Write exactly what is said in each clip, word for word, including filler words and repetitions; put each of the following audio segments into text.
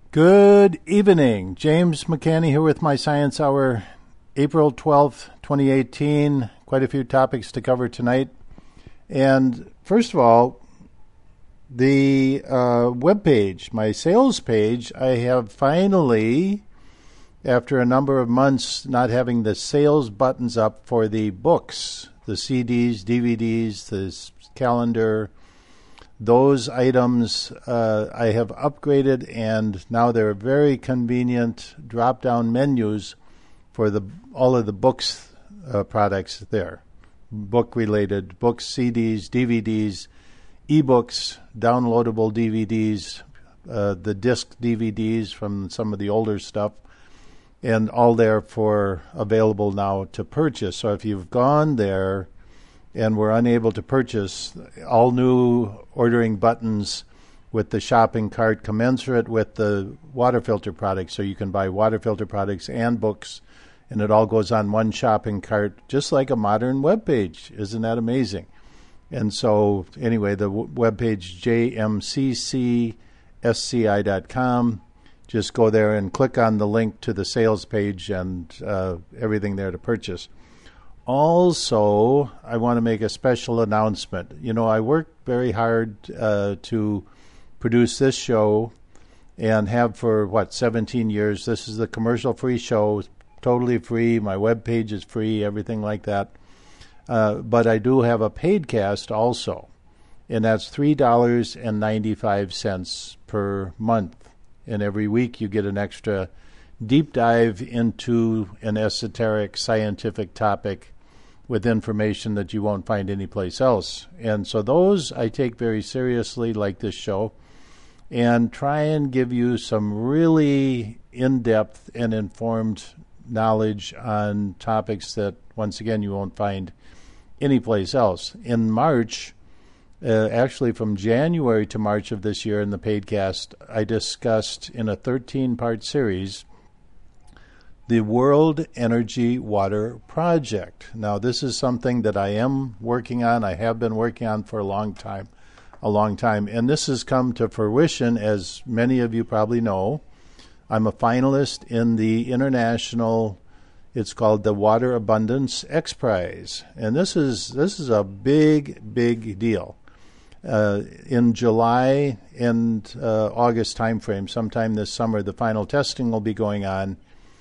Good evening. James McCanny here with my Science Hour, April twelfth, twenty eighteen. Quite a few topics to cover tonight. And first of all, the uh, web page, my sales page, I have finally, after a number of months not having the sales buttons up for the books, the C Ds, D V Ds, the calendar, those items uh, I have upgraded, and now there are very convenient drop-down menus for the all of the books uh, products there. Book-related books, C Ds, D V Ds, ebooks, downloadable D V Ds, uh, the disc D V Ds from some of the older stuff, and all there for available now to purchase. So if you've gone there and were unable to purchase, all new ordering buttons with the shopping cart commensurate with the water filter products, so you can buy water filter products and books, and it all goes on one shopping cart, just like a modern web page. Isn't that amazing? And so, anyway, the web page, j m c c s c i dot com, just go there and click on the link to the sales page and uh, everything there to purchase. Also, I want to make a special announcement. You know, I worked very hard uh, to produce this show and have for, what, seventeen years. This is the commercial-free show, totally free. My webpage is free, everything like that. Uh, but I do have a paid cast also, and that's three dollars and ninety-five cents per month. And every week you get an extra deep dive into an esoteric scientific topic with information that you won't find anyplace else. And so those I take very seriously, like this show, and try and give you some really in-depth and informed knowledge on topics that, once again, you won't find anyplace else. In March, uh, actually from January to March of this year in the paid cast, I discussed in a thirteen-part series the World Energy Water Project. Now, this is something that I am working on. I have been working on for a long time, a long time. And this has come to fruition, as many of you probably know. I'm a finalist in the international, it's called the Water Abundance X Prize. And this is this is a big, big deal. Uh, in July and uh, August timeframe, sometime this summer, the final testing will be going on.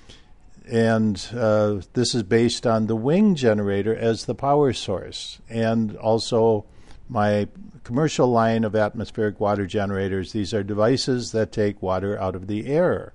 And uh, this is based on the wing generator as the power source, and also my commercial line of atmospheric water generators. These are devices that take water out of the air.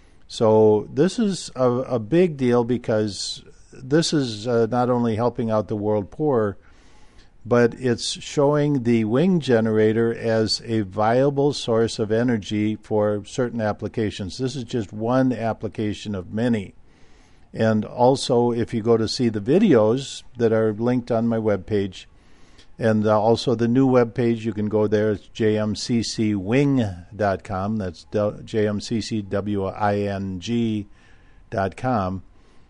So this is a, a big deal, because this is uh, not only helping out the world poor, but it's showing the wing generator as a viable source of energy for certain applications. This is just one application of many. And also, if you go to see the videos that are linked on my webpage, and uh, also the new webpage, you can go there. It's j m c c wing dot com. That's j m c c w i n g dot com.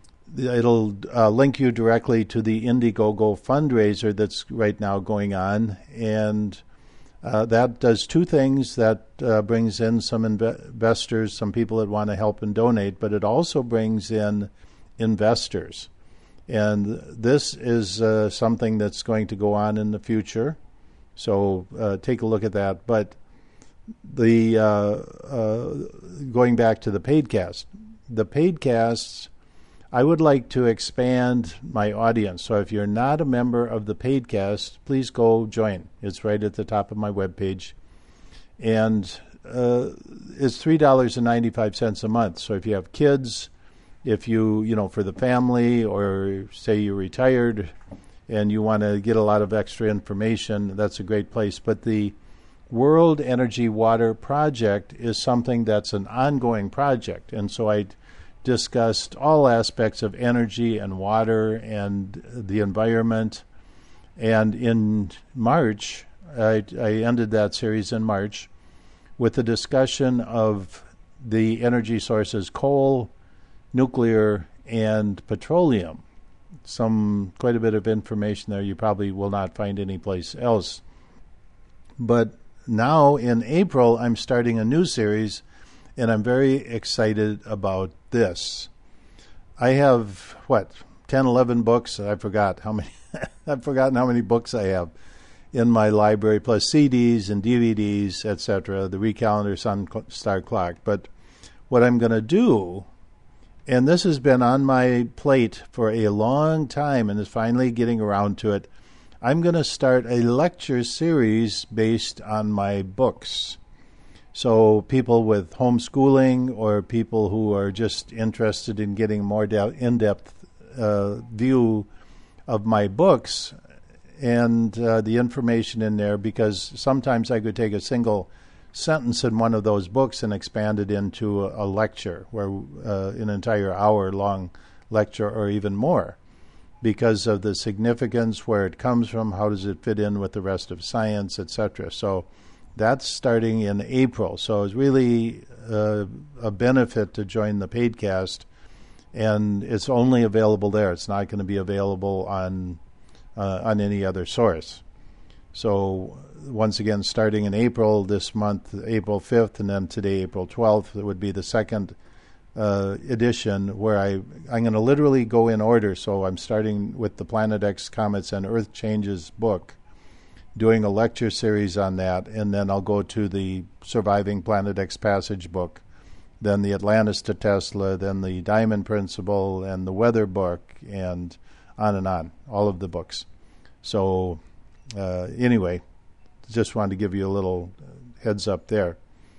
It'll uh, link you directly to the Indiegogo fundraiser that's right now going on. And uh, that does two things. That uh, brings in some inv- investors, some people that want to help and donate, but it also brings in investors. And this is uh, something that's going to go on in the future. So uh, take a look at that. But the uh, uh, going back to the paid cast, the paid casts, I would like to expand my audience. So if you're not a member of the paid cast, please go join. It's right at the top of my webpage. And uh, it's three dollars and ninety-five cents a month. So if you have kids, if you, you know, for the family, or say you're retired and you want to get a lot of extra information, that's a great place. But the World Energy Water Project is something that's an ongoing project. And so I discussed all aspects of energy and water and the environment. And in March, I, I ended that series in March with a discussion of the energy sources coal, nuclear, and petroleum. Some quite a bit of information there you probably will not find anyplace else. But now in April, I'm starting a new series, and I'm very excited about this. I have, what, ten, eleven books? I forgot how many. I've forgotten how many books I have in my library, plus C Ds and D V Ds, et cetera, the Recalendar Sun Star Clock. But what I'm going to do, and this has been on my plate for a long time and is finally getting around to it, I'm going to start a lecture series based on my books. So people with homeschooling or people who are just interested in getting more de- in-depth uh, view of my books and uh, the information in there, because sometimes I could take a single sentence in one of those books and expand it into a, a lecture, where uh, an entire hour-long lecture or even more, because of the significance, where it comes from, how does it fit in with the rest of science, et cetera. So that's starting in April. So it's really uh, a benefit to join the Paidcast, and it's only available there. It's not going to be available on uh, on any other source. So once again, starting in April this month, April fifth, and then today, April twelfth, it would be the second uh, edition, where I, I'm going to literally go in order. So I'm starting with the Planet X Comets and Earth Changes book, doing a lecture series on that, and then I'll go to the Surviving Planet X Passage book, then the Atlantis to Tesla, then the Diamond Principle, and the Weather book, and on and on, all of the books. So uh, anyway, just wanted to give you a little heads up there.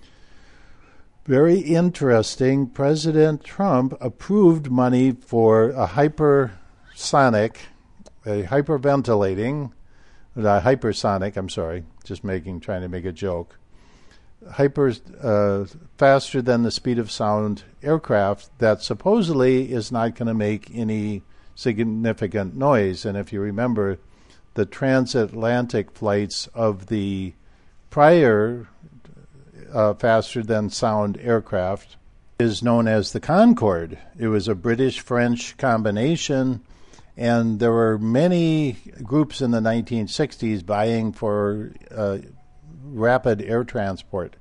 Very interesting. President Trump approved money for a hypersonic, a hyperventilating, uh, hypersonic, I'm sorry, just making, trying to make a joke, hyper, uh, faster than the speed of sound aircraft that supposedly is not going to make any significant noise. And if you remember, the transatlantic flights of the prior uh, faster than sound aircraft is known as the Concorde. It was a British-French combination, and there were many groups in the nineteen sixties vying for uh, rapid air transport.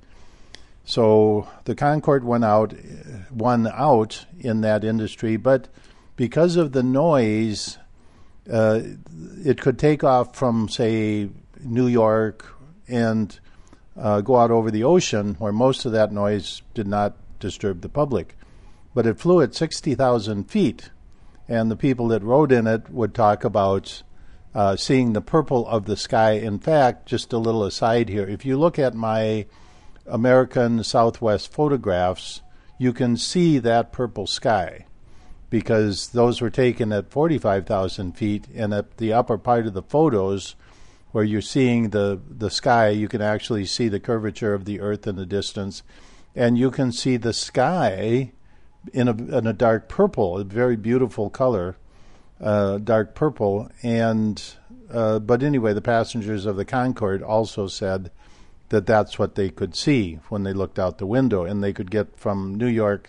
So the Concorde went out, won out in that industry, but because of the noise, uh, it could take off from, say, New York and uh, go out over the ocean, where most of that noise did not disturb the public. But it flew at sixty thousand feet, and the people that rode in it would talk about uh, seeing the purple of the sky. In fact, just a little aside here, if you look at my American Southwest photographs, you can see that purple sky, because those were taken at forty-five thousand feet, and at the upper part of the photos, where you're seeing the, the sky, you can actually see the curvature of the Earth in the distance, and you can see the sky in a, in a dark purple, a very beautiful color, uh, dark purple. And uh, but anyway, the passengers of the Concorde also said that that's what they could see when they looked out the window, and they could get from New York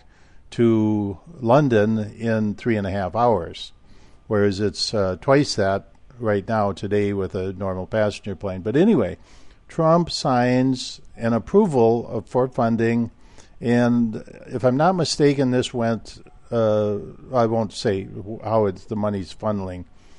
to London in three and a half hours, whereas it's uh, twice that right now today with a normal passenger plane. But anyway, Trump signs an approval of, for funding, and if I'm not mistaken, this went, uh, I won't say how it's, the money's funneling,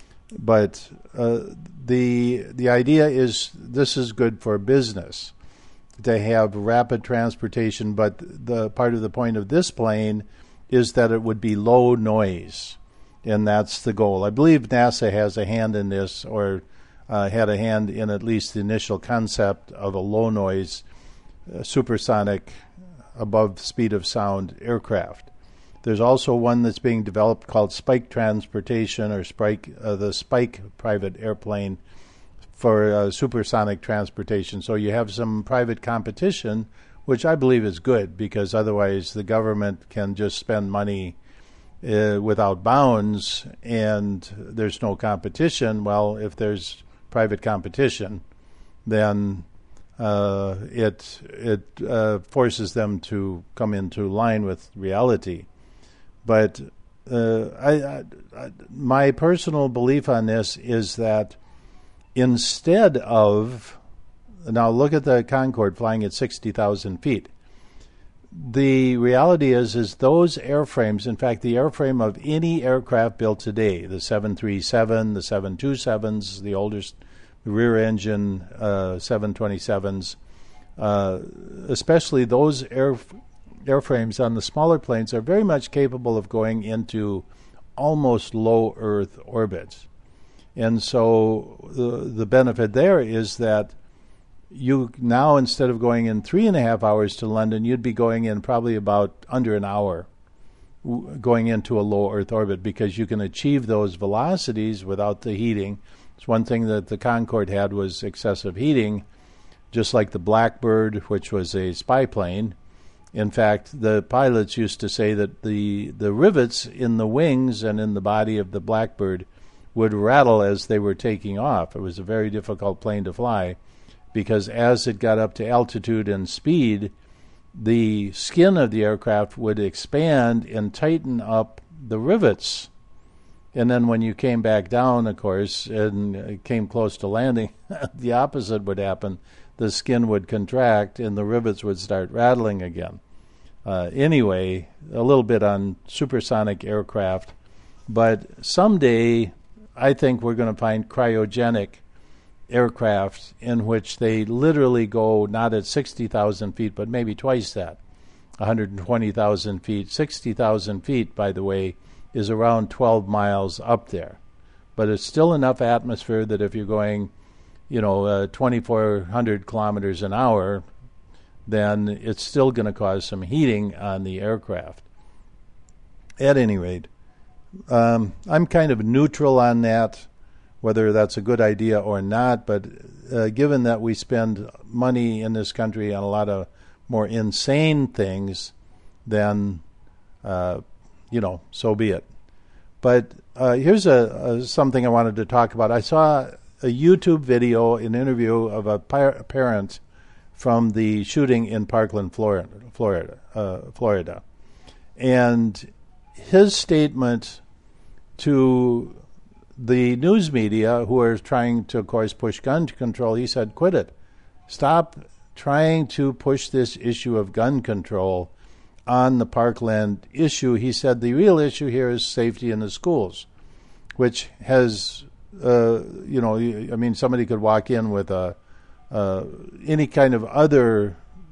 but uh, the the idea is this is good for business, to have rapid transportation, but the part of the point of this plane is that it would be low noise, and that's the goal. I believe NASA has a hand in this, or uh, had a hand in at least the initial concept of a low noise, uh, supersonic, above speed of sound aircraft. There's also one that's being developed called Spike Transportation, or Spike, uh, the Spike private airplane, for uh, supersonic transportation. So you have some private competition, which I believe is good, because otherwise the government can just spend money uh, without bounds, and there's no competition. Well, if there's private competition, then uh, it it uh, forces them to come into line with reality. But uh, I, I, I, my personal belief on this is that instead of, now look at the Concorde flying at sixty thousand feet. the reality is, is those airframes, in fact, the airframe of any aircraft built today, the seven thirty-seven, the seven twenty-sevens, the oldest rear engine uh, seven twenty-sevens, uh, especially those air, airframes on the smaller planes are very much capable of going into almost low Earth orbits. And so the, the benefit there is that you now, instead of going in three and a half hours to London, you'd be going in probably about under an hour going into a low Earth orbit, because you can achieve those velocities without the heating. It's one thing that the Concorde had was excessive heating, just like the Blackbird, which was a spy plane. In fact, the pilots used to say that the, the rivets in the wings and in the body of the Blackbird would rattle as they were taking off. It was a very difficult plane to fly, because as it got up to altitude and speed, the skin of the aircraft would expand and tighten up the rivets. And then when you came back down, of course, and came close to landing, the opposite would happen. The skin would contract and the rivets would start rattling again. Uh, anyway, a little bit on supersonic aircraft. But someday, I think we're going to find cryogenic aircraft in which they literally go not at sixty thousand feet, but maybe twice that, one hundred twenty thousand feet. sixty thousand feet, by the way, is around twelve miles up there. But it's still enough atmosphere that if you're going, you know, uh, twenty-four hundred kilometers an hour, then it's still going to cause some heating on the aircraft. At any rate, um, I'm kind of neutral on that, whether that's a good idea or not, but uh, given that we spend money in this country on a lot of more insane things, then, uh, you know, so be it. But uh, here's a, a something I wanted to talk about. I saw a YouTube video, an interview of a par- parent from the shooting in Parkland, Florida, Florida, uh, Florida. And his statement to the news media, who are trying to, of course, push gun control, he said, quit it. Stop trying to push this issue of gun control on the Parkland issue. He said the real issue here is safety in the schools, which has, uh, you know, I mean, somebody could walk in with a uh, any kind of other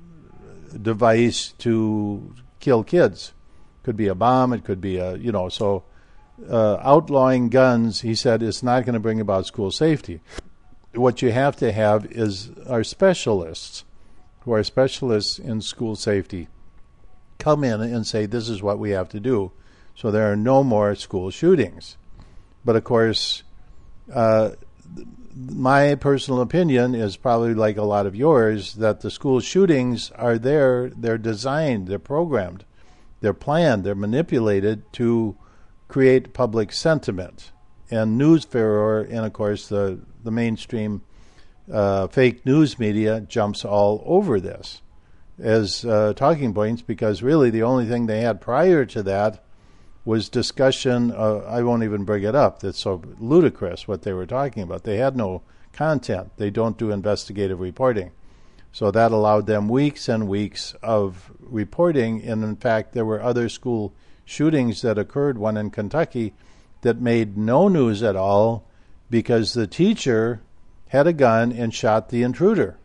device to kill kids. Could be a bomb, it could be a, you know, so Uh, outlawing guns, he said, is not going to bring about school safety. What you have to have is our specialists, who are specialists in school safety, come in and say, this is what we have to do, so there are no more school shootings. But, of course, uh, my personal opinion is probably like a lot of yours, that the school shootings are there, they're designed, they're programmed, they're planned, they're manipulated to create public sentiment and news furor, and of course the the mainstream uh, fake news media jumps all over this as uh, talking points, because really the only thing they had prior to that was discussion. Uh, I won't even bring it up. That's so ludicrous what they were talking about. They had no content. They don't do investigative reporting. So that allowed them weeks and weeks of reporting, and in fact there were other school shootings that occurred, one in Kentucky, that made no news at all because the teacher had a gun and shot the intruder.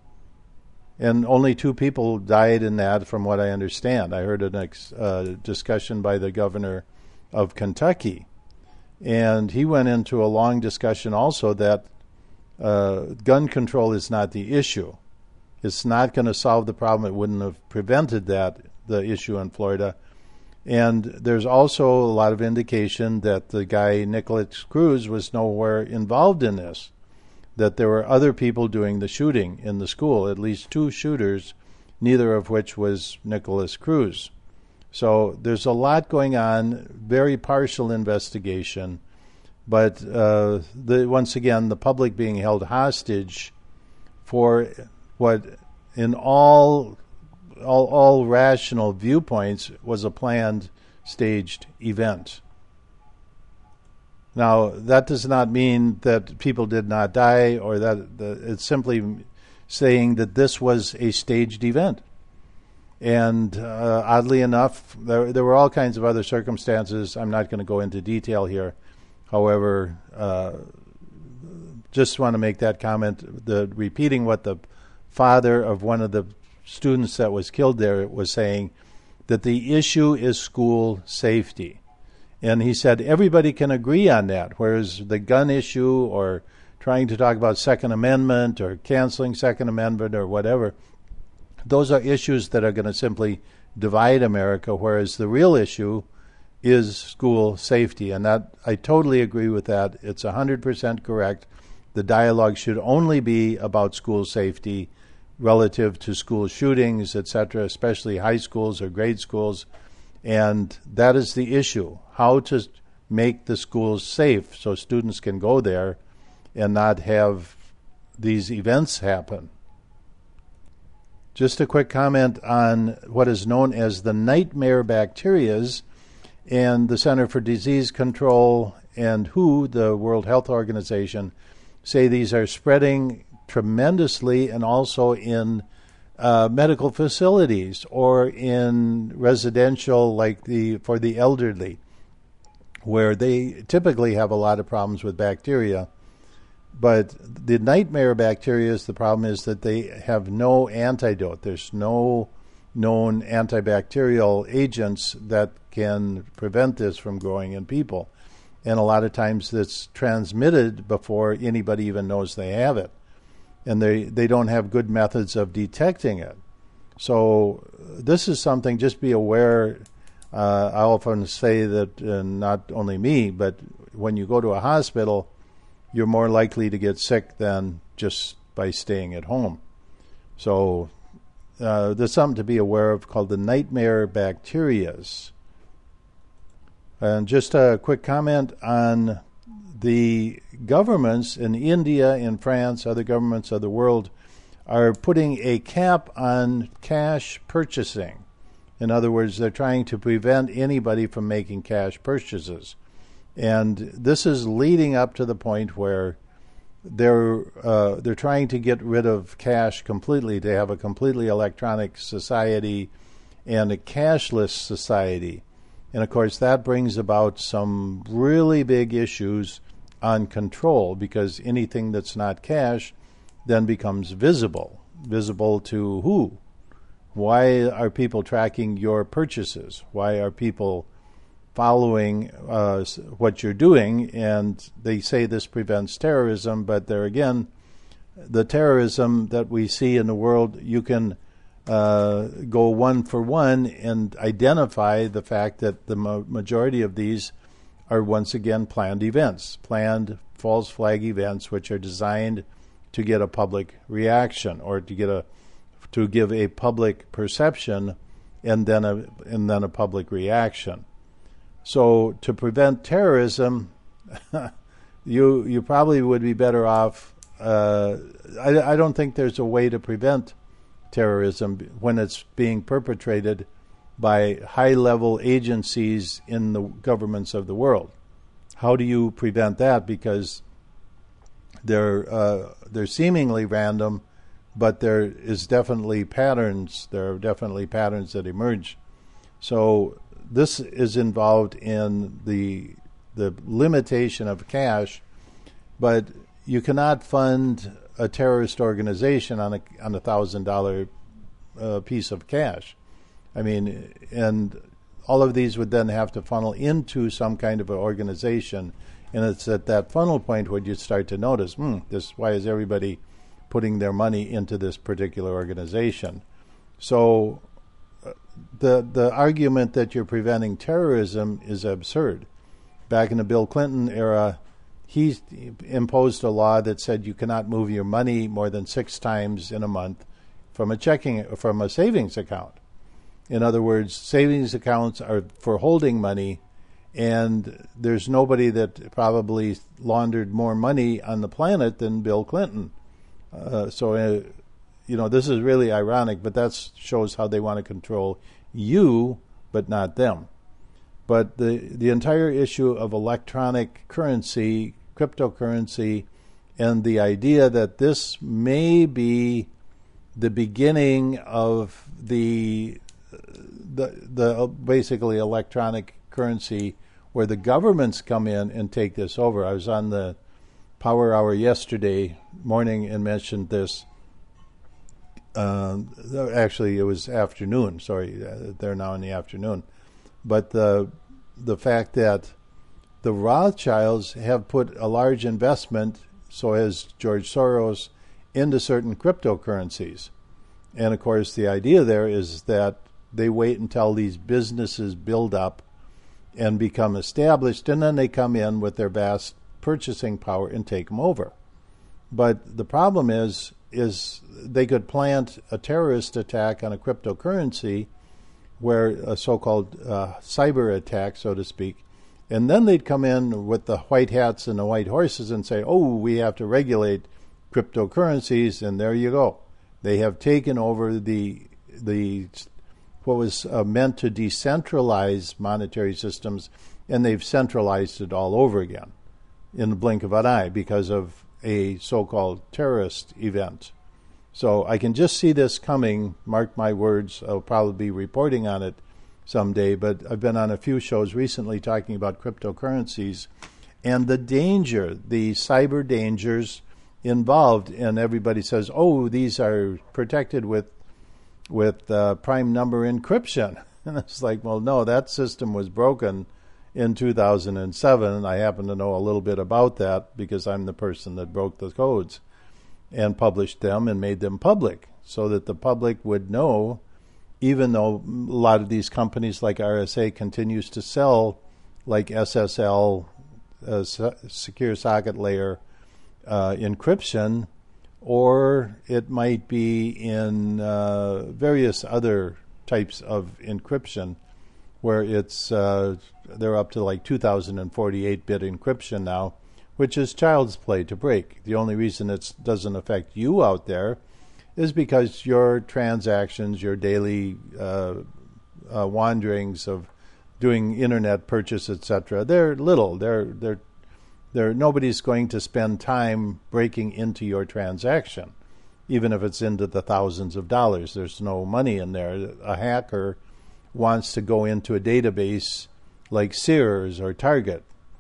And only two people died in that, from what I understand. I heard a ex- uh, discussion by the governor of Kentucky. And he went into a long discussion also that uh, gun control is not the issue. It's not going to solve the problem. It wouldn't have prevented that, the issue in Florida. And there's also a lot of indication that the guy, Nikolas Cruz, was nowhere involved in this, that there were other people doing the shooting in the school, at least two shooters, neither of which was Nikolas Cruz. So there's a lot going on, very partial investigation, but uh, the, once again, the public being held hostage for what in all All, all rational viewpoints was a planned, staged event. Now, that does not mean that people did not die, or that, that it's simply saying that this was a staged event. And uh, oddly enough, there, there were all kinds of other circumstances. I'm not going to go into detail here. However, uh, just want to make that comment. The repeating what the father of one of the students that was killed there was saying, that the issue is school safety. And he said everybody can agree on that, whereas the gun issue or trying to talk about Second Amendment or canceling Second Amendment or whatever, those are issues that are going to simply divide America, whereas the real issue is school safety. And that I totally agree with that. It's one hundred percent correct. The dialogue should only be about school safety relative to school shootings, et cetera, especially high schools or grade schools. And that is the issue, how to make the schools safe so students can go there and not have these events happen. Just a quick comment on what is known as the nightmare bacterias, and the Center for Disease Control and W H O, the World Health Organization, say these are spreading tremendously and also in uh, medical facilities or in residential, like the for the elderly, where they typically have a lot of problems with bacteria. But the nightmare bacteria, the problem is that they have no antidote. There's no known antibacterial agents that can prevent this from growing in people. And a lot of times it's transmitted before anybody even knows they have it. And they, they don't have good methods of detecting it. So this is something, just be aware. Uh, I often say that uh, not only me, but when you go to a hospital, you're more likely to get sick than just by staying at home. So uh, there's something to be aware of called the nightmare bacterias. And just a quick comment on the governments in India, in France, other governments of the world are putting a cap on cash purchasing. In other words, they're trying to prevent anybody from making cash purchases. And this is leading up to the point where they're uh, they're trying to get rid of cash completely, to have a completely electronic society and a cashless society. And of course, that brings about some really big issues on control, because anything that's not cash then becomes visible. Visible to who? Why are people tracking your purchases? Why are people following uh, what you're doing? And they say this prevents terrorism, but there again, the terrorism that we see in the world, you can uh, go one for one and identify the fact that the ma- majority of these are once again planned events, planned false flag events, which are designed to get a public reaction or to get a to give a public perception and then a and then a public reaction. So to prevent terrorism, you you probably would be better off. Uh, I, I don't think there's a way to prevent terrorism when it's being perpetrated by high-level agencies in the governments of the world. How do you prevent that? Because they're uh, they're seemingly random, but there is definitely patterns. There are definitely patterns that emerge. So this is involved in the the limitation of cash, but you cannot fund a terrorist organization on a on a thousand dollar uh, piece of cash. I mean, and all of these would then have to funnel into some kind of an organization, and it's at that funnel point where you start to notice, hmm, this why is everybody putting their money into this particular organization? So uh, the the argument that you're preventing terrorism is absurd. Back in the Bill Clinton era, he imposed a law that said you cannot move your money more than six times in a month from a checking from a savings account. In other words, savings accounts are for holding money, and there's nobody that probably laundered more money on the planet than Bill Clinton. Uh, so, uh, you know, this is really ironic, but that shows how they want to control you, but not them. But the the entire issue of electronic currency, cryptocurrency, and the idea that this may be the beginning of the the the basically electronic currency where the governments come in and take this over. I was on the Power Hour yesterday morning and mentioned this. Uh, actually, it was afternoon. Sorry, they're now in the afternoon. But the the fact that the Rothschilds have put a large investment, so has George Soros, into certain cryptocurrencies. And of course, the idea there is that they wait until these businesses build up and become established, and then they come in with their vast purchasing power and take them over. But the problem is, is they could plant a terrorist attack on a cryptocurrency, where a so-called uh, cyber attack, so to speak, and then they'd come in with the white hats and the white horses and say, oh, we have to regulate cryptocurrencies, and there you go. They have taken over the the what was uh, meant to decentralize monetary systems, and they've centralized it all over again in the blink of an eye because of a so-called terrorist event. So I can just see this coming, mark my words. I'll probably be reporting on it someday, but I've been on a few shows recently talking about cryptocurrencies and the danger, the cyber dangers involved. And everybody says, oh, these are protected with with uh, prime number encryption. And it's like, well, no, that system was broken in two thousand seven. I happen to know a little bit about that because I'm the person that broke the codes and published them and made them public so that the public would know, even though a lot of these companies like R S A continues to sell like S S L, uh, secure socket layer uh, encryption, or it might be in uh, various other types of encryption where it's uh, they're up to like two thousand forty-eight bit encryption now, which is child's play to break. The only reason it doesn't affect you out there is because your transactions, your daily uh, uh, wanderings of doing internet purchase, et cetera, they're little. They're they're they're nobody's going to spend time breaking into your transaction, even if it's into the thousands of dollars. There's no money in there. A hacker wants to go into a database like Sears or Target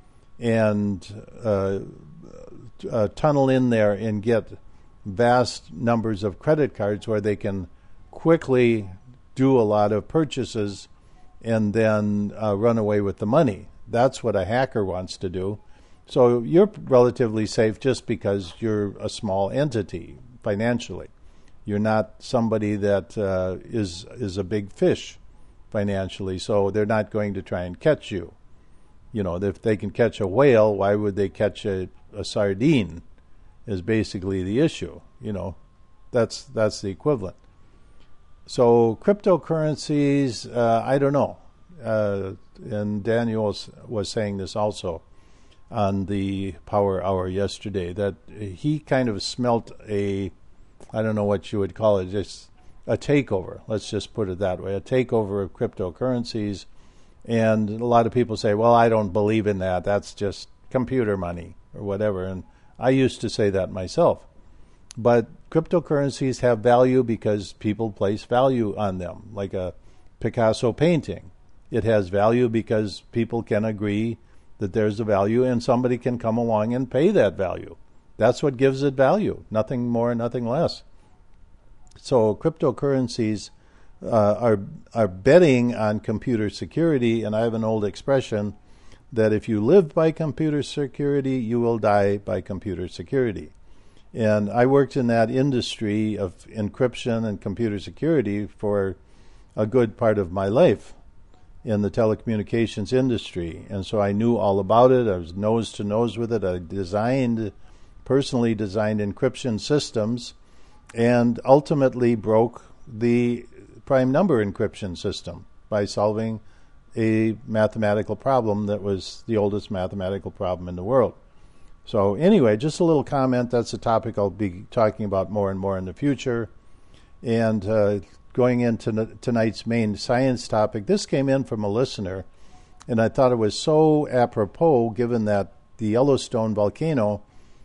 and uh, uh, tunnel in there and get vast numbers of credit cards where they can quickly do a lot of purchases and then uh, run away with the money. That's what a hacker wants to do. So you're relatively safe just because you're a small entity financially. You're not somebody that uh, is is a big fish financially, so they're not going to try and catch you. You know, if they can catch a whale, why would they catch a, a sardine? Is basically the issue. You know, that's that's the equivalent. So cryptocurrencies, uh, I don't know. Uh, and Daniel was, was saying this also on the Power Hour yesterday, that he kind of smelt a, I don't know what you would call it, just a takeover. Let's just put it that way, a takeover of cryptocurrencies. And a lot of people say, well, I don't believe in that. That's just computer money or whatever. And I used to say that myself. But cryptocurrencies have value because people place value on them, like a Picasso painting. It has value because people can agree that there's a value and somebody can come along and pay that value. That's what gives it value, nothing more, nothing less. So cryptocurrencies uh, are are betting on computer security, and I have an old expression that if you live by computer security, you will die by computer security. And I worked in that industry of encryption and computer security for a good part of my life in the telecommunications industry. And so I knew all about it. I was nose to nose with it. I designed, personally designed encryption systems and ultimately broke the prime number encryption system by solving a mathematical problem that was the oldest mathematical problem in the world. So anyway, just a little comment. That's a topic I'll be talking about more and more in the future. And uh, going into n- tonight's main science topic, this came in from a listener, and I thought it was so apropos given that the Yellowstone volcano,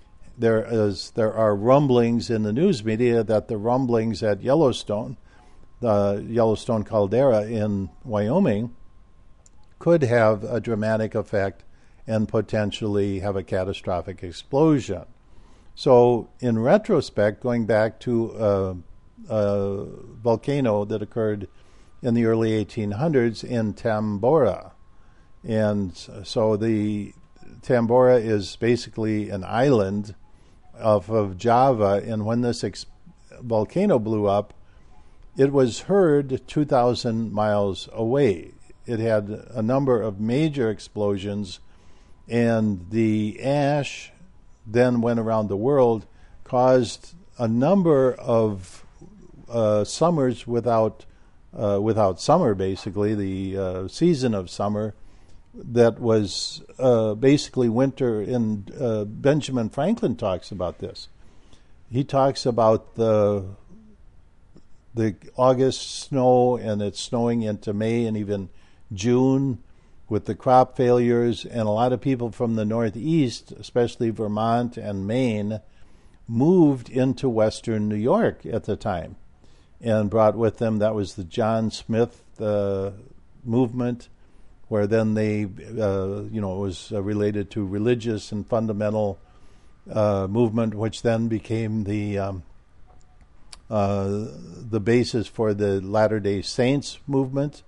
there is there are rumblings in the news media that the rumblings at Yellowstone the Yellowstone caldera in Wyoming could have a dramatic effect and potentially have a catastrophic explosion. So in retrospect, going back to a, a volcano that occurred in the early eighteen hundreds in Tambora. And so the Tambora is basically an island off of Java, and when this ex- volcano blew up, it was heard two thousand miles away. It had a number of major explosions, and the ash then went around the world, caused a number of uh, summers without uh, without summer, basically, the uh, season of summer that was uh, basically winter. And uh, Benjamin Franklin talks about this. He talks about the the August snow, and it's snowing into May and even June with the crop failures, and a lot of people from the Northeast, especially Vermont and Maine, moved into Western New York at the time and brought with them, that was the John Smith uh, movement, where then they, uh, you know, it was uh, related to religious and fundamental uh, movement, which then became the um, uh, the basis for the Latter-day Saints movement.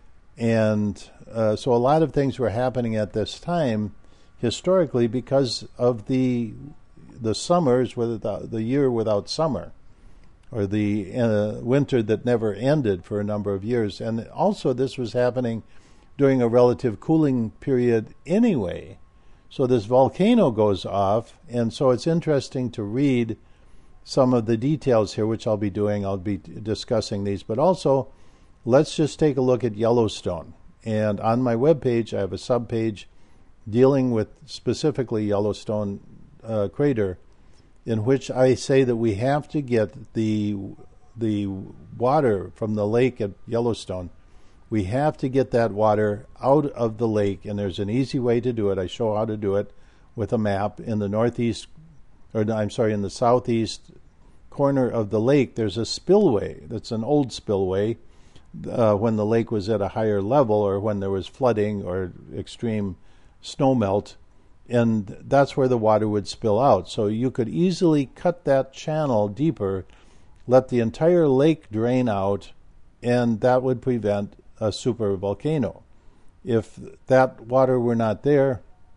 And uh, so a lot of things were happening at this time historically because of the the summers, without the year without summer, or the uh, winter that never ended for a number of years. And also this was happening during a relative cooling period anyway. So this volcano goes off, and so it's interesting to read some of the details here, which I'll be doing. I'll be discussing these, but also let's just take a look at Yellowstone. And on my webpage, I have a subpage dealing with specifically Yellowstone uh, crater, in which I say that we have to get the the water from the lake at Yellowstone. We have to get that water out of the lake, and there's an easy way to do it. I show how to do it with a map. In the northeast, or I'm sorry, in the southeast corner of the lake, there's a spillway. That's an old spillway. Uh, when the lake was at a higher level, or when there was flooding or extreme snowmelt, and that's where the water would spill out. So you could easily cut that channel deeper, let the entire lake drain out, and that would prevent a super volcano. If that water were not there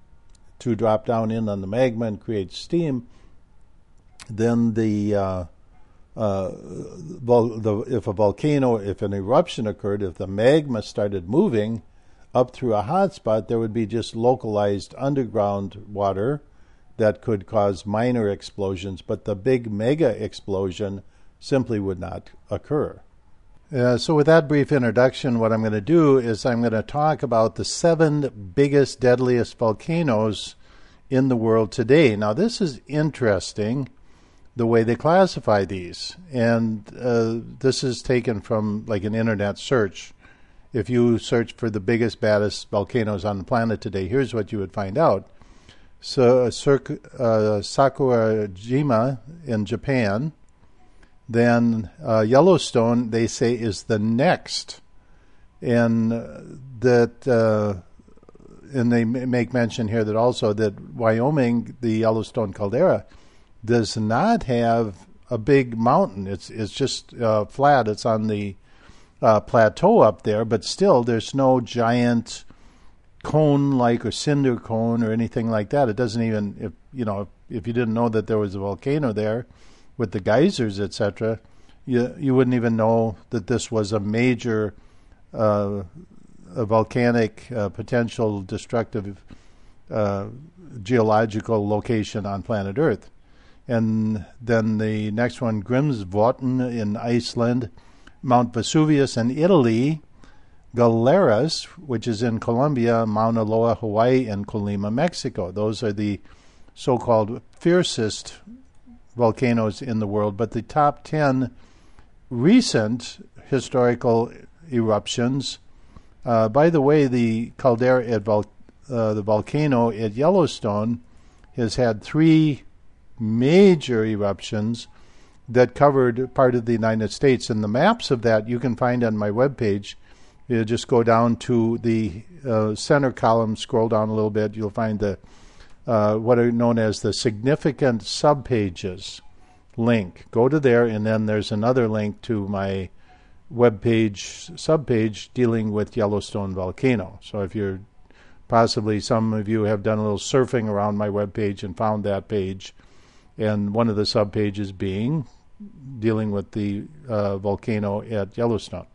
to drop down in on the magma and create steam, then the uh, Uh, vol- the, if a volcano, if an eruption occurred, if the magma started moving up through a hot spot, there would be just localized underground water that could cause minor explosions, but the big mega explosion simply would not occur. Uh, so with that brief introduction, what I'm going to do is I'm going to talk about the seven biggest, deadliest volcanoes in the world today. Now, this is interesting, the way they classify these. And uh, this is taken from like an internet search. If you search for the biggest, baddest volcanoes on the planet today, here's what you would find out. So, uh, Sakurajima in Japan. Then uh, Yellowstone, they say, is the next. And uh, that, uh, and they make mention here that also that Wyoming, the Yellowstone caldera, does not have a big mountain. It's it's just uh, flat. It's on the uh, plateau up there, but still there's no giant cone-like or cinder cone or anything like that. It doesn't even, if you know, if, if you didn't know that there was a volcano there with the geysers, et cetera, you you wouldn't even know that this was a major uh, a volcanic uh, potential destructive uh, geological location on planet Earth. And then the next one, Grimsvötn in Iceland, Mount Vesuvius in Italy, Galeras, which is in Colombia, Mauna Loa, Hawaii, and Colima, Mexico. Those are the so-called fiercest volcanoes in the world. But the top ten recent historical eruptions, uh, by the way, the caldera at Vol- uh, the volcano at Yellowstone has had three major eruptions that covered part of the United States. And the maps of that you can find on my webpage. You just go down to the uh, center column, scroll down a little bit, you'll find the uh, what are known as the significant subpages link. Go to there, and then there's another link to my webpage subpage dealing with Yellowstone volcano. So if you're possibly some of you have done a little surfing around my webpage and found that page, and one of the subpages being dealing with the uh, volcano at Yellowstone.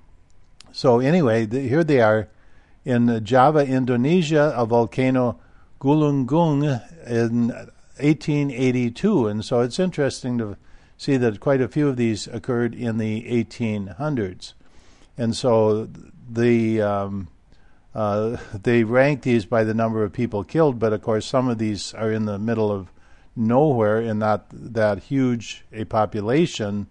So anyway, the, here they are in Java, Indonesia, a volcano Gulunggung in eighteen eighty-two. And so it's interesting to see that quite a few of these occurred in the eighteen hundreds. And so the um, uh, they rank these by the number of people killed, but of course some of these are in the middle of nowhere and not that huge a population.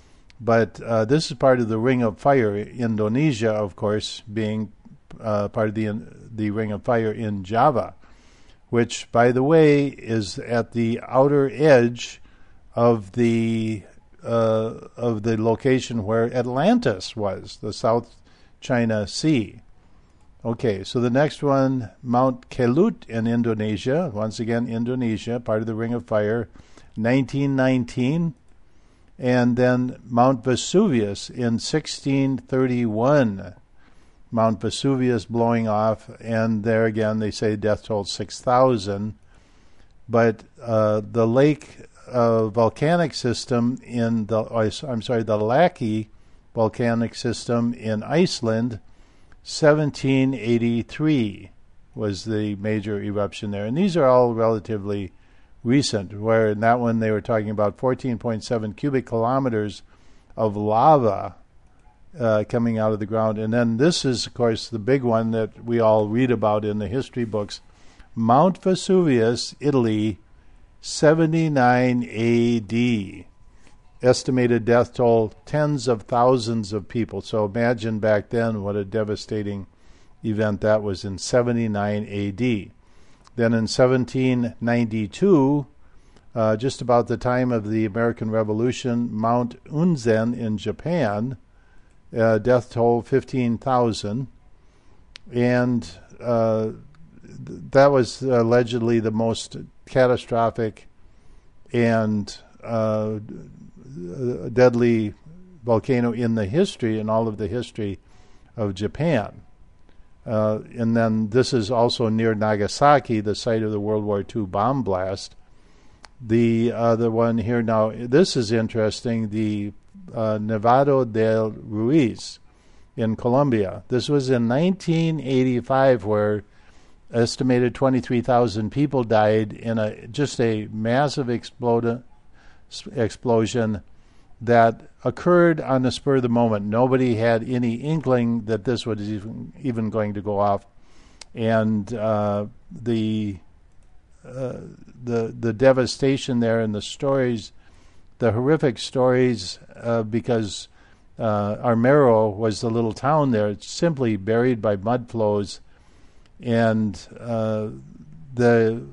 But uh, this is part of the Ring of Fire. Indonesia, of course, being uh, part of the the Ring of Fire in Java, which, by the way, is at the outer edge of the uh, of the location where Atlantis was, the South China Sea. Okay, so the next one, Mount Kelut in Indonesia. Once again, Indonesia, part of the Ring of Fire, nineteen nineteen. And then Mount Vesuvius in sixteen thirty-one. Mount Vesuvius blowing off, and there again they say death toll six thousand. But uh, the lake uh, volcanic system in the, I'm sorry, the Laki volcanic system in Iceland, seventeen eighty-three was the major eruption there. And these are all relatively recent, where in that one they were talking about fourteen point seven cubic kilometers of lava uh, coming out of the ground. And then this is, of course, the big one that we all read about in the history books, Mount Vesuvius, Italy, seventy-nine A D. Estimated death toll, tens of thousands of people. So imagine back then what a devastating event that was in seventy-nine A D. Then in seventeen ninety-two, uh, just about the time of the American Revolution, Mount Unzen in Japan, uh, death toll fifteen thousand. And uh, th- that was allegedly the most catastrophic and uh, deadly volcano in the history, in all of the history of Japan. Uh, and then this is also near Nagasaki, the site of the World War Two bomb blast. The other one here now, this is interesting, the uh, Nevado del Ruiz in Colombia. This was in nineteen eighty-five, where estimated twenty-three thousand people died in a just a massive explode, explosion that occurred on the spur of the moment. Nobody had any inkling that this was even, even going to go off, and uh, the uh, the the devastation there and the stories, the horrific stories, uh, because uh, Armero was the little town there. It's simply buried by mud flows, and uh, the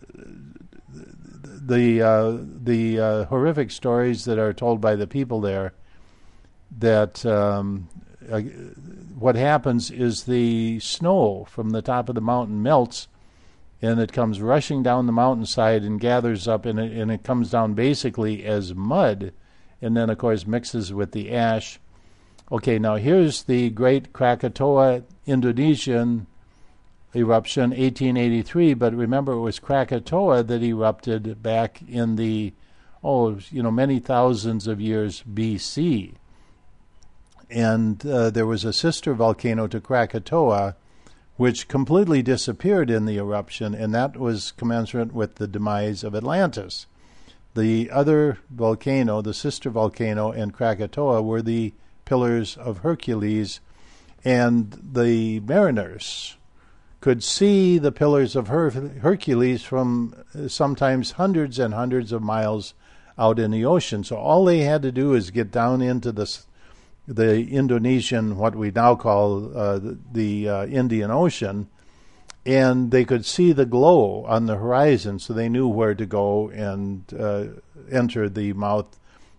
the uh, the uh, horrific stories that are told by the people there, that um, uh, what happens is the snow from the top of the mountain melts, and it comes rushing down the mountainside and gathers up, and it, and it comes down basically as mud, and then, of course, mixes with the ash. Okay, now here's the great Krakatoa Indonesian eruption, eighteen eighty-three, but remember it was Krakatoa that erupted back in the, oh, you know, many thousands of years B C. And uh, there was a sister volcano to Krakatoa which completely disappeared in the eruption, and that was commensurate with the demise of Atlantis. The other volcano, the sister volcano and Krakatoa, were the Pillars of Hercules, and the mariners could see the Pillars of Her- Hercules from sometimes hundreds and hundreds of miles out in the ocean. So all they had to do is get down into the, the Indonesian, what we now call uh, the, the uh, Indian Ocean, and they could see the glow on the horizon, so they knew where to go and uh, enter the mouth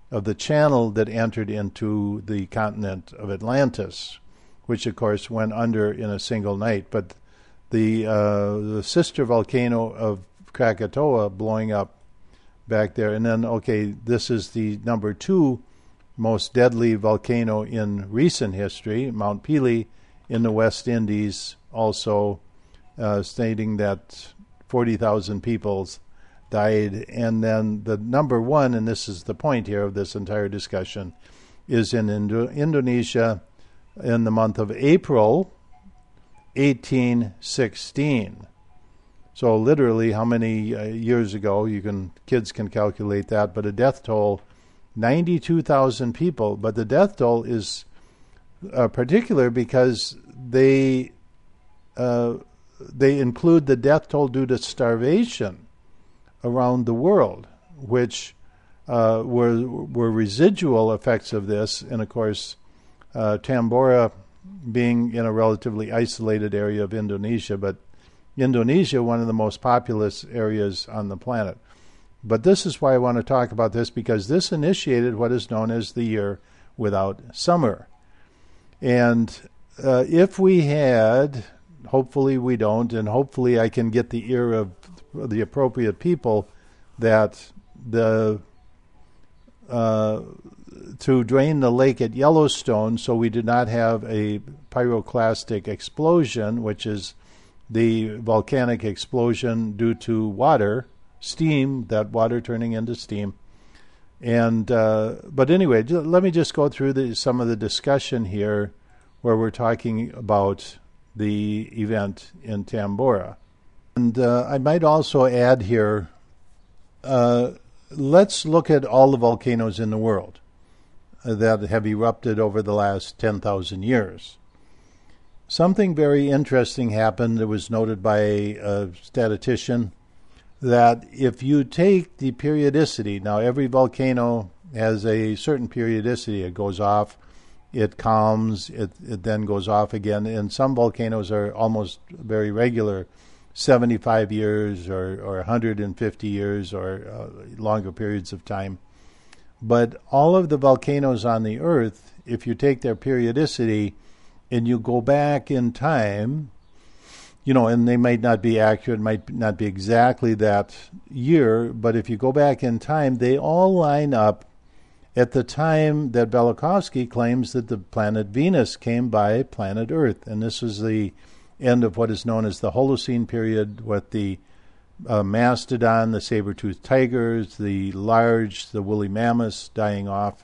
of the channel that entered into the continent of Atlantis, which of course went under in a single night. But the uh, the sister volcano of Krakatoa blowing up back there, and then okay, this is the number two most deadly volcano in recent history, Mount Pelee in the West Indies, also uh, stating that forty thousand people died. And then the number one, and this is the point here of this entire discussion, is in Indo- Indonesia in the month of April, eighteen sixteen. So literally, how many uh, years ago? You can kids can calculate that. But a death toll, ninety-two thousand people. But the death toll is uh, particular because they uh, they include the death toll due to starvation around the world, which uh, were were residual effects of this. And of course, uh, Tambora being in a relatively isolated area of Indonesia, but Indonesia, one of the most populous areas on the planet. But this is why I want to talk about this, because this initiated what is known as the year without summer. And uh, if we had, hopefully we don't, and hopefully I can get the ear of the appropriate people, that the uh, to drain the lake at Yellowstone so we did not have a pyroclastic explosion, which is the volcanic explosion due to water, steam, that water turning into steam. And uh, but anyway, let me just go through the, some of the discussion here where we're talking about the event in Tambora. And uh, I might also add here, uh, let's look at all the volcanoes in the world that have erupted over the last ten thousand years. Something very interesting happened that was noted by a, a statistician, that if you take the periodicity, now every volcano has a certain periodicity. It goes off, it calms, it, it then goes off again. And some volcanoes are almost very regular, seventy-five years or, or one hundred fifty years or uh, longer periods of time. But all of the volcanoes on the Earth, if you take their periodicity and you go back in time, you know, and they might not be accurate, might not be exactly that year, but if you go back in time, they all line up at the time that Velikovsky claims that the planet Venus came by planet Earth. And this was the end of what is known as the Holocene period, with the uh, mastodon, the saber-toothed tigers, the large, the woolly mammoths dying off.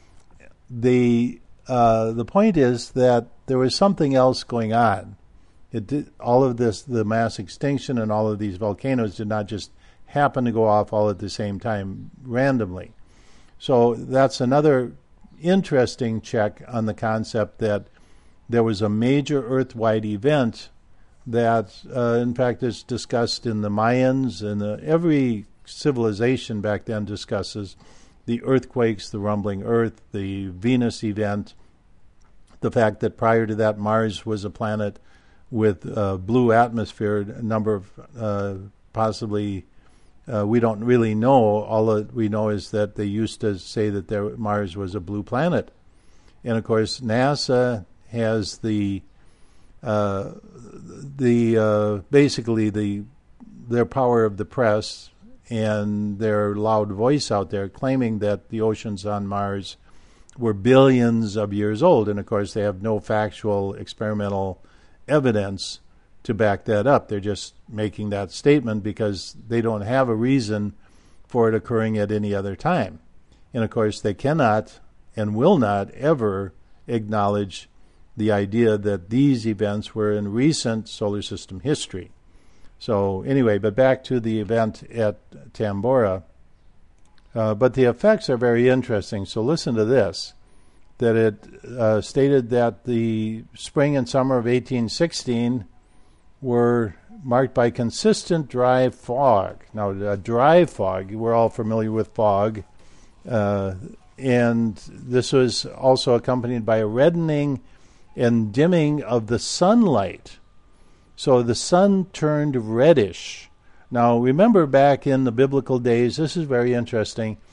The uh, the point is that there was something else going on. It did, all of this, the mass extinction and all of these volcanoes did not just happen to go off all at the same time randomly. So that's another interesting check on the concept that there was a major Earth-wide event that, uh, in fact, is discussed in the Mayans, and the, every civilization back then discusses the earthquakes, the rumbling Earth, the Venus event, the fact that prior to that Mars was a planet with a blue atmosphere, a number of uh, possibly, uh, we don't really know. All that we know is that they used to say that there, Mars was a blue planet. And, of course, NASA has the, uh, the uh, basically the their power of the press and their loud voice out there claiming that the oceans on Mars were billions of years old. And, of course, they have no factual experimental evidence to back that up. They're just making that statement because they don't have a reason for it occurring at any other time. And, of course, they cannot and will not ever acknowledge the idea that these events were in recent solar system history. So anyway, but back to the event at Tambora. Uh, but the effects are very interesting. So listen to this, that it uh, stated that the spring and summer of eighteen sixteen were marked by consistent dry fog. Now, a dry fog, we're all familiar with fog, uh, and this was also accompanied by a reddening and dimming of the sunlight. So the sun turned reddish. Now, remember back in the biblical days, this is very interesting,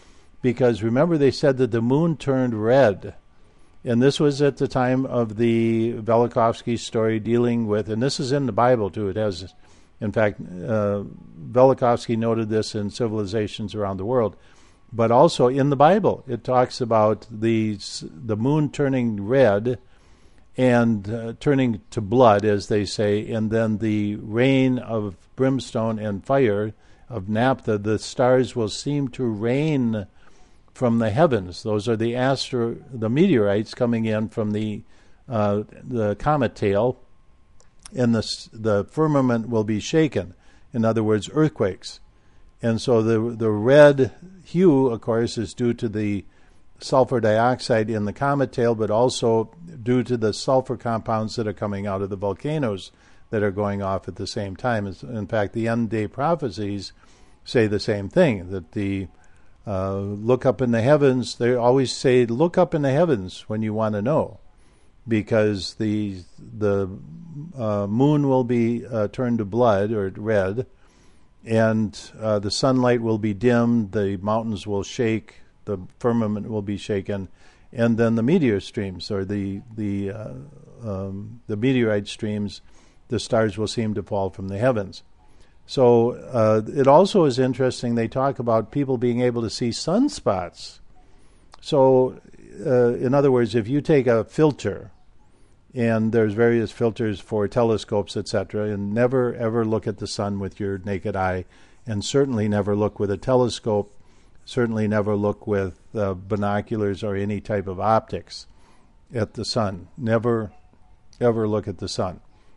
because remember they said that the moon turned red. And this was at the time of the Velikovsky story dealing with, and this is in the Bible too. It has, in fact, uh, Velikovsky noted this in Civilizations Around the World, but also in the Bible it talks about the the moon turning red and uh, turning to blood, as they say, and then the rain of brimstone and fire of naphtha. The stars will seem to rain from the heavens. Those are the astro, the meteorites coming in from the uh, the comet tail, and the the firmament will be shaken. In other words, earthquakes. And so the the red hue, of course, is due to the sulfur dioxide in the comet tail, but also due to the sulfur compounds that are coming out of the volcanoes that are going off at the same time. In fact, the end-day prophecies say the same thing, that the uh, look up in the heavens, they always say, look up in the heavens when you want to know, because the the uh, moon will be uh, turned to blood or red, and uh, the sunlight will be dimmed, the mountains will shake, the firmament will be shaken, and then the meteor streams, or the the uh, um, the meteorite streams, the stars will seem to fall from the heavens. So uh, it also is interesting. They talk about people being able to see sunspots. So, uh, in other words, if you take a filter, and there's various filters for telescopes, et cetera, and never ever look at the sun with your naked eye, and certainly never look with a telescope. Certainly never look with uh, binoculars or any type of optics at the sun. Never, ever look at the sun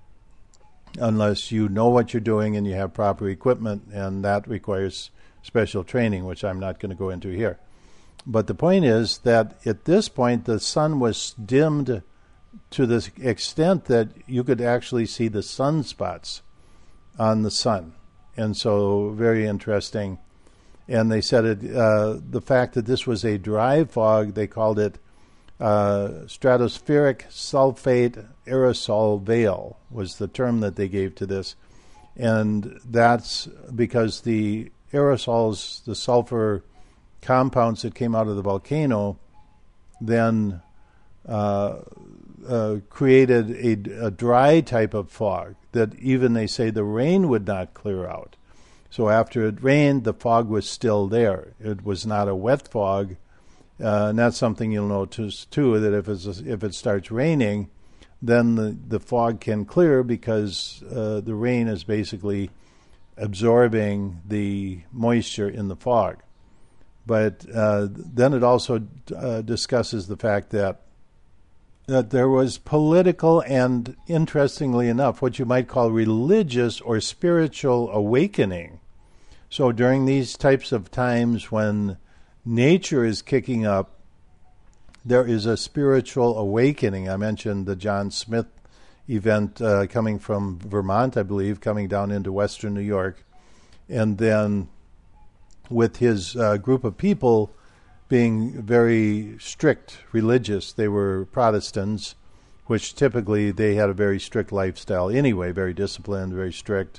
unless you know what you're doing and you have proper equipment, and that requires special training, which I'm not going to go into here. But the point is that at this point, the sun was dimmed to the extent that you could actually see the sunspots on the sun. And so very interesting. And they said it, uh, the fact that this was a dry fog, they called it uh, stratospheric sulfate aerosol veil, was the term that they gave to this. And that's because the aerosols, the sulfur compounds that came out of the volcano, then uh, uh, created a, a dry type of fog that even, they say, the rain would not clear out. So after it rained, the fog was still there. It was not a wet fog. Uh, and that's something you'll notice, too, that if, it's a, if it starts raining, then the, the fog can clear because uh, the rain is basically absorbing the moisture in the fog. But uh, then it also uh, discusses the fact that that there was political and, interestingly enough, what you might call religious or spiritual awakening. So during these types of times when nature is kicking up, there is a spiritual awakening. I mentioned the John Smith event uh, coming from Vermont, I believe, coming down into western New York, and then with his uh, group of people being very strict religious. They were Protestants, which typically they had a very strict lifestyle anyway, very disciplined, very strict,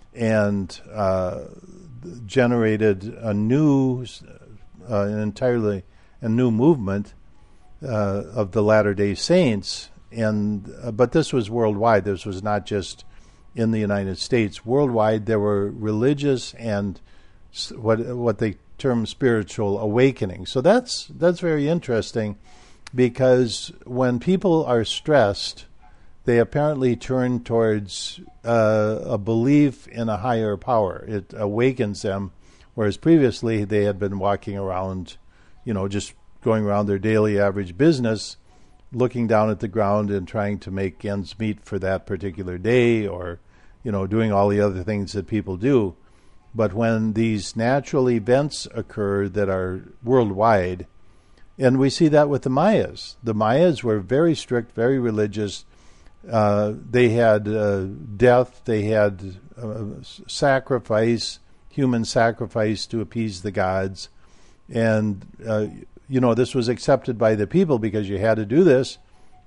and uh, generated a new, uh, an entirely a new movement uh, of the Latter-day Saints. And uh, but this was worldwide. This was not just in the United States. Worldwide, there were religious and what what they term spiritual awakening. So that's that's very interesting, because when people are stressed, they apparently turn towards uh, a belief in a higher power. It awakens them, whereas previously they had been walking around, you know, just going around their daily average business, looking down at the ground and trying to make ends meet for that particular day, or, you know, doing all the other things that people do. But when these natural events occur that are worldwide, and we see that with the Mayas. The Mayas were very strict, very religious. Uh, they had uh, death, they had uh, sacrifice, human sacrifice to appease the gods. And, uh, you know, this was accepted by the people because you had to do this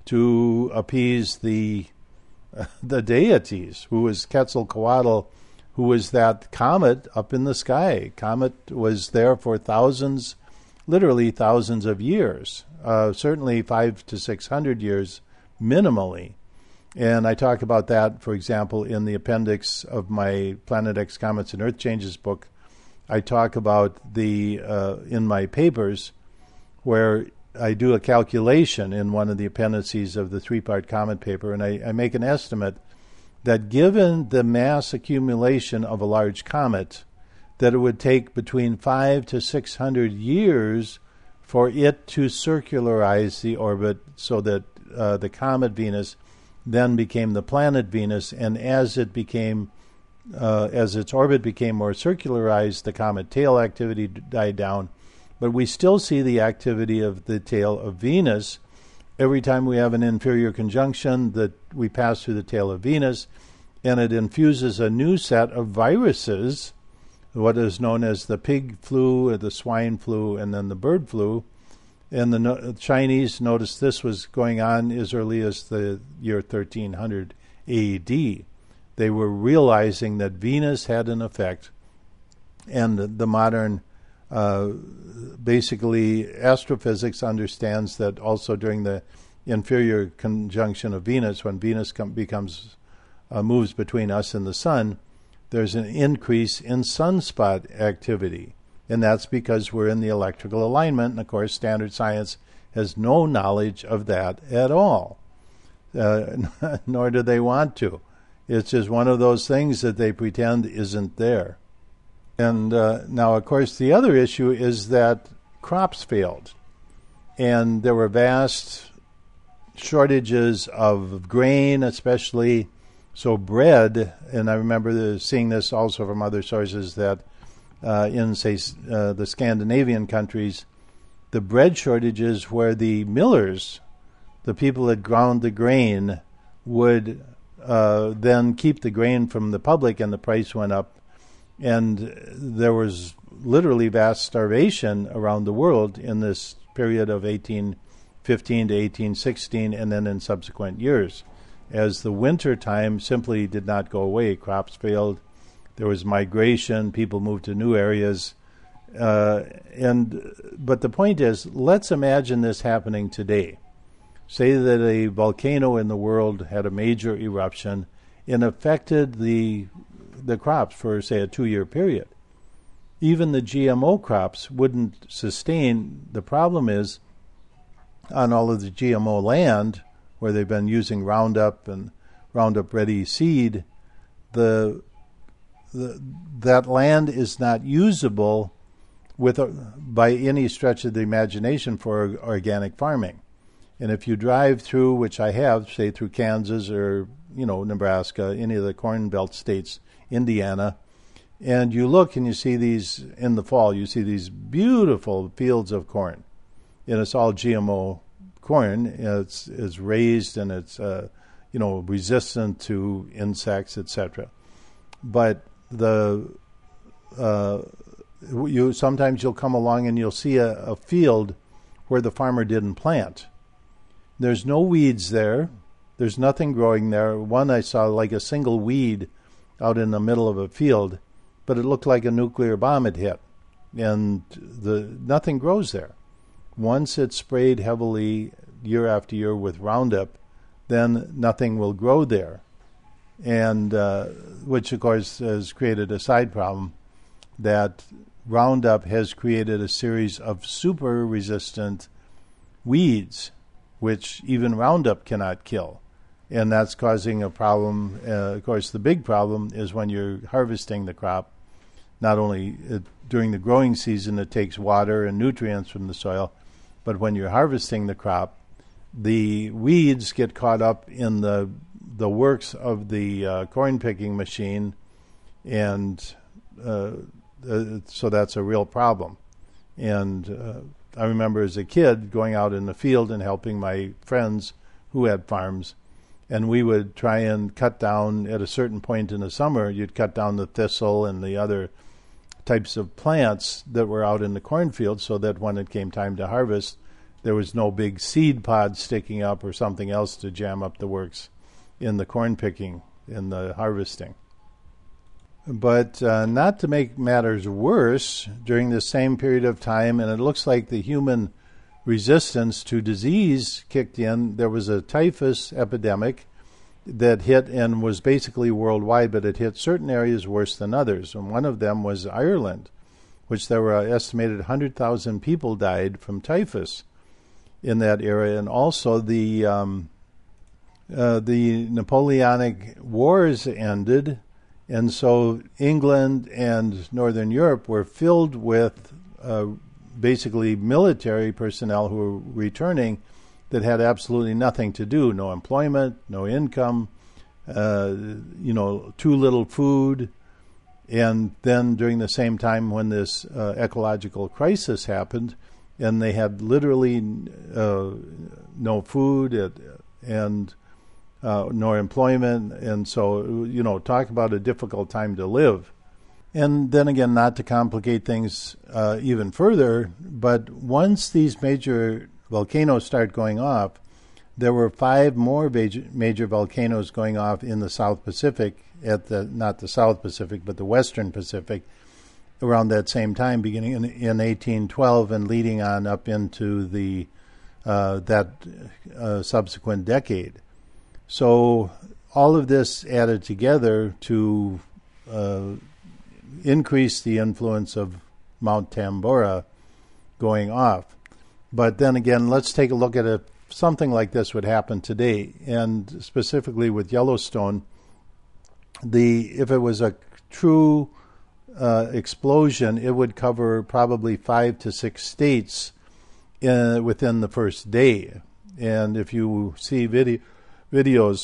to appease the uh, the deities, who was Quetzalcoatl, who was that comet up in the sky. Comet was there for thousands literally thousands of years, uh, certainly five to six hundred years minimally. And I talk about that, for example, in the appendix of my Planet X Comets and Earth Changes book. I talk about the, uh, in my papers, where I do a calculation in one of the appendices of the three-part comet paper, and I, I make an estimate that given the mass accumulation of a large comet, that it would take between five to six hundred years for it to circularize the orbit so that uh, the comet Venus then became the planet Venus, and as it became, uh, as its orbit became more circularized, the comet tail activity died down. But we still see the activity of the tail of Venus. Every time we have an inferior conjunction, that we pass through the tail of Venus, and it infuses a new set of viruses, what is known as the pig flu, the swine flu, and then the bird flu. And the no- Chinese noticed this was going on as early as the year thirteen hundred A D. They were realizing that Venus had an effect, and the modern, uh, basically, astrophysics understands that also during the inferior conjunction of Venus, when Venus com- becomes uh, moves between us and the sun, there's an increase in sunspot activity. And that's because we're in the electrical alignment. And, of course, standard science has no knowledge of that at all, uh, nor do they want to. It's just one of those things that they pretend isn't there. And uh, now, of course, the other issue is that crops failed. And there were vast shortages of grain, especially so bread. And I remember the, seeing this also from other sources that Uh, in, say, uh, the Scandinavian countries, the bread shortages where the millers, the people that ground the grain, would uh, then keep the grain from the public, and the price went up. And there was literally vast starvation around the world in this period of eighteen fifteen to eighteen sixteen, and then in subsequent years, as the winter time simply did not go away. Crops failed. There was migration. People moved to new areas. Uh, and but the point is, let's imagine this happening today. Say that a volcano in the world had a major eruption and affected the the crops for, say, a two-year period. Even the G M O crops wouldn't sustain. The problem is, on all of the G M O land, where they've been using Roundup and Roundup-ready seed, the The, that land is not usable with a, by any stretch of the imagination for organic farming. And if you drive through, which I have, say through Kansas or, you know, Nebraska, any of the Corn Belt states, Indiana, and you look and you see these, in the fall, you see these beautiful fields of corn. And it's all G M O corn. It's, it's raised and it's, uh, you know, resistant to insects, et cetera. But the uh, you sometimes you'll come along and you'll see a, a field where the farmer didn't plant. There's no weeds there. There's nothing growing there. One I saw like a single weed out in the middle of a field, but it looked like a nuclear bomb had hit, and the nothing grows there. Once it's sprayed heavily year after year with Roundup, then nothing will grow there. And uh, which, of course, has created a side problem, that Roundup has created a series of super-resistant weeds, which even Roundup cannot kill. And that's causing a problem. Uh, of course, the big problem is when you're harvesting the crop. Not only uh, during the growing season, it takes water and nutrients from the soil, but when you're harvesting the crop, the weeds get caught up in the the works of the uh, corn picking machine, and uh, uh, so that's a real problem. And uh, I remember as a kid going out in the field and helping my friends who had farms, and we would try and cut down at a certain point in the summer. You'd cut down the thistle and the other types of plants that were out in the cornfield, so that when it came time to harvest, there was no big seed pod sticking up or something else to jam up the works in the corn picking, in the harvesting. But uh, not to make matters worse, during the same period of time, and it looks like the human resistance to disease kicked in, there was a typhus epidemic that hit and was basically worldwide, but it hit certain areas worse than others. And one of them was Ireland, which there were an estimated one hundred thousand people died from typhus in that area. And also the um, uh, the Napoleonic Wars ended, and so England and Northern Europe were filled with uh, basically military personnel who were returning that had absolutely nothing to do, no employment, no income, uh, you know, too little food. And then during the same time when this uh, ecological crisis happened, and they had literally uh, no food and uh, no employment, and so, you know, talk about a difficult time to live. And then again, not to complicate things uh, even further, but once these major volcanoes start going off, there were five more major, major volcanoes going off in the South Pacific, at the not the South Pacific, but the Western Pacific, around that same time, beginning in, in eighteen twelve and leading on up into the uh, that uh, subsequent decade. So all of this added together to uh, increase the influence of Mount Tambora going off. But then again, let's take a look at it. Something like this would happen today, and specifically with Yellowstone. The if it was a true uh, explosion, it would cover probably five to six states in, within the first day. And if you see video, videos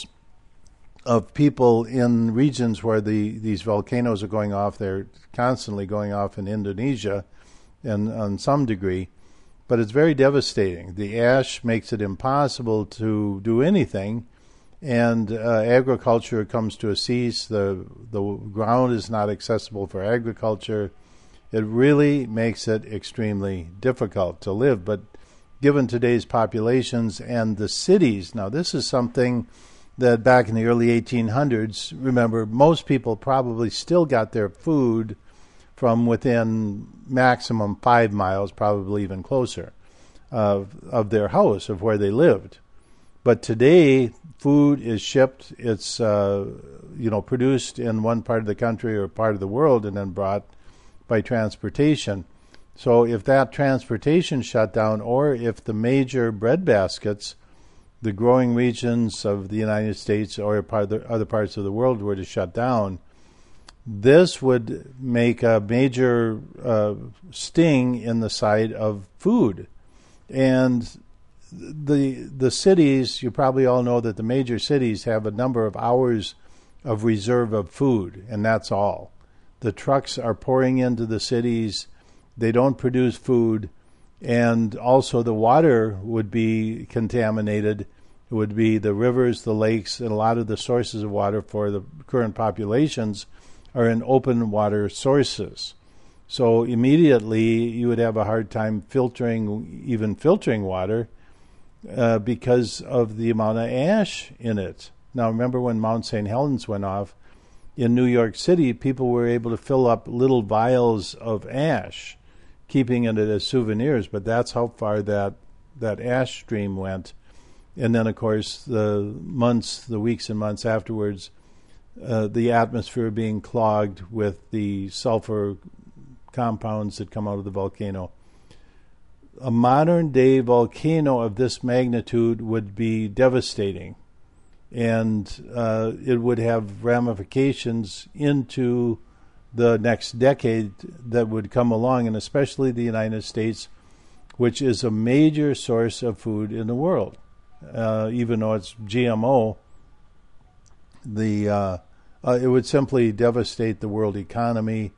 of people in regions where the these volcanoes are going off, they're constantly going off in Indonesia, and on some degree. But it's very devastating. The ash makes it impossible to do anything, and uh, agriculture comes to a cease. The the ground is not accessible for agriculture. It really makes it extremely difficult to live. But given today's populations and the cities, now this is something that back in the early eighteen hundreds, remember, most people probably still got their food from within maximum five miles, probably even closer, of of their house, of where they lived. But today, food is shipped. It's uh, you know produced in one part of the country or part of the world, and then brought by transportation. So if that transportation shut down, or if the major bread baskets, the growing regions of the United States or part of the other parts of the world were to shut down, this would make a major uh, sting in the side of food. And the the cities, you probably all know that the major cities have a number of hours of reserve of food, and that's all. The trucks are pouring into the cities. They don't produce food, and also the water would be contaminated. It would be the rivers, the lakes, and a lot of the sources of water for the current populations are in open water sources. So immediately you would have a hard time filtering, even filtering water, uh, because of the amount of ash in it. Now remember when Mount Saint Helens went off, in New York City, people were able to fill up little vials of ash, keeping it as souvenirs, but that's how far that, that ash stream went. And then, of course, the months, the weeks and months afterwards, Uh, the atmosphere being clogged with the sulfur compounds that come out of the volcano. A modern-day volcano of this magnitude would be devastating, and uh, it would have ramifications into the next decade that would come along, and especially the United States, which is a major source of food in the world. Uh, even though it's G M O, the uh, uh, it would simply devastate the world economy.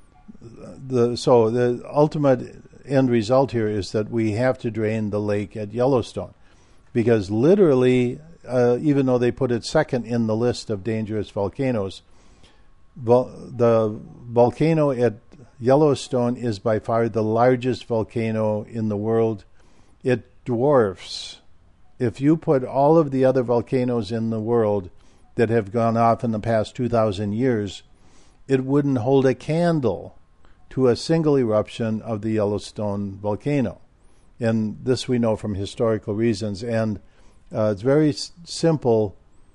The so the ultimate end result here is that we have to drain the lake at Yellowstone, because literally, uh, even though they put it second in the list of dangerous volcanoes, vol- the volcano at Yellowstone is by far the largest volcano in the world. It dwarfs, if you put all of the other volcanoes in the world that have gone off in the past two thousand years, it wouldn't hold a candle to a single eruption of the Yellowstone volcano. And this we know from historical reasons. And uh, it's very s- simple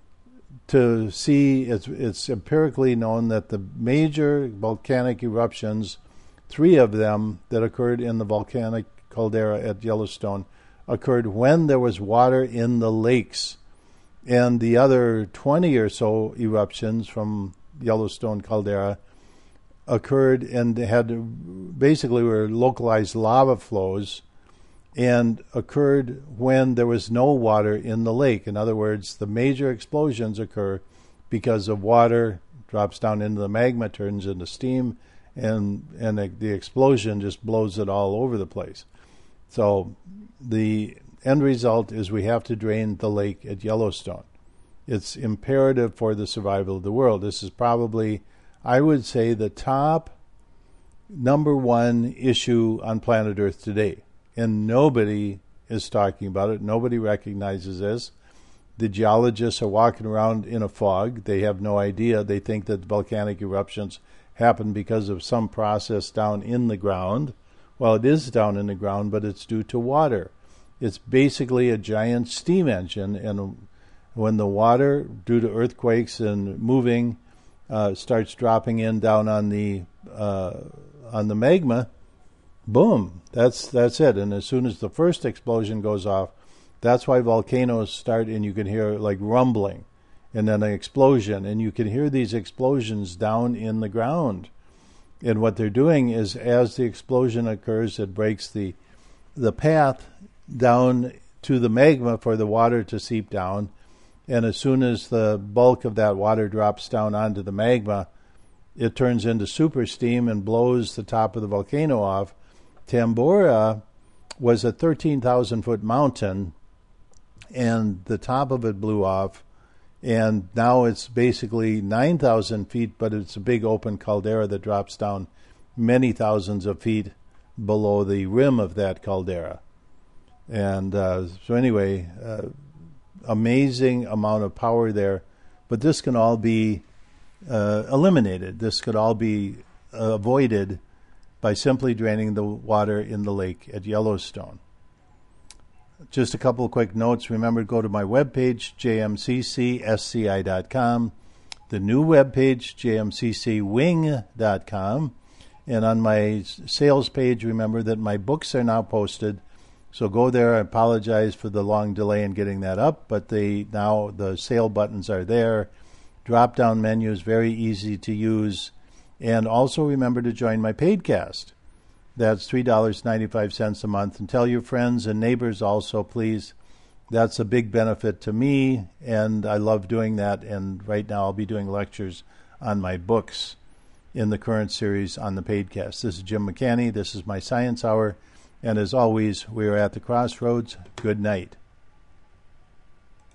to see. It's, it's empirically known that the major volcanic eruptions, three of them that occurred in the volcanic caldera at Yellowstone, occurred when there was water in the lakes. And the other twenty or so eruptions from Yellowstone caldera occurred and had basically were localized lava flows and occurred when there was no water in the lake. In other words, the major explosions occur because of water drops down into the magma, turns into steam, and and the, the explosion just blows it all over the place. So the end result is we have to drain the lake at Yellowstone. It's imperative for the survival of the world. This is probably, I would say, the top number one issue on planet Earth today. And nobody is talking about it. Nobody recognizes this. The geologists are walking around in a fog. They have no idea. They think that volcanic eruptions happen because of some process down in the ground. Well, it is down in the ground, but it's due to water. It's basically a giant steam engine, and when the water, due to earthquakes and moving, uh, starts dropping in down on the uh, on the magma, boom, that's that's it. And as soon as the first explosion goes off, that's why volcanoes start, and you can hear like rumbling, and then an explosion, and you can hear these explosions down in the ground. And what they're doing is, as the explosion occurs, it breaks the the path down to the magma for the water to seep down. And as soon as the bulk of that water drops down onto the magma, it turns into super steam and blows the top of the volcano off. Tambora was a thirteen thousand foot mountain, and the top of it blew off. And now it's basically nine thousand feet, but it's a big open caldera that drops down many thousands of feet below the rim of that caldera. And uh, so anyway, uh, amazing amount of power there. But this can all be uh, eliminated. This could all be uh, avoided by simply draining the water in the lake at Yellowstone. Just a couple of quick notes. Remember to go to my webpage, j m c c s c i dot com, the new webpage, j m c c wing dot com, and on my sales page, remember that my books are now posted. So go there. I apologize for the long delay in getting that up, but they now the sale buttons are there. Drop-down menus, very easy to use. And also remember to join my Paidcast. That's three dollars and ninety-five cents a month. And tell your friends and neighbors also, please. That's a big benefit to me, and I love doing that. And right now I'll be doing lectures on my books in the current series on the Paidcast. This is Jim McCanny. This is my Science Hour. And as always, we are at the crossroads. Good night.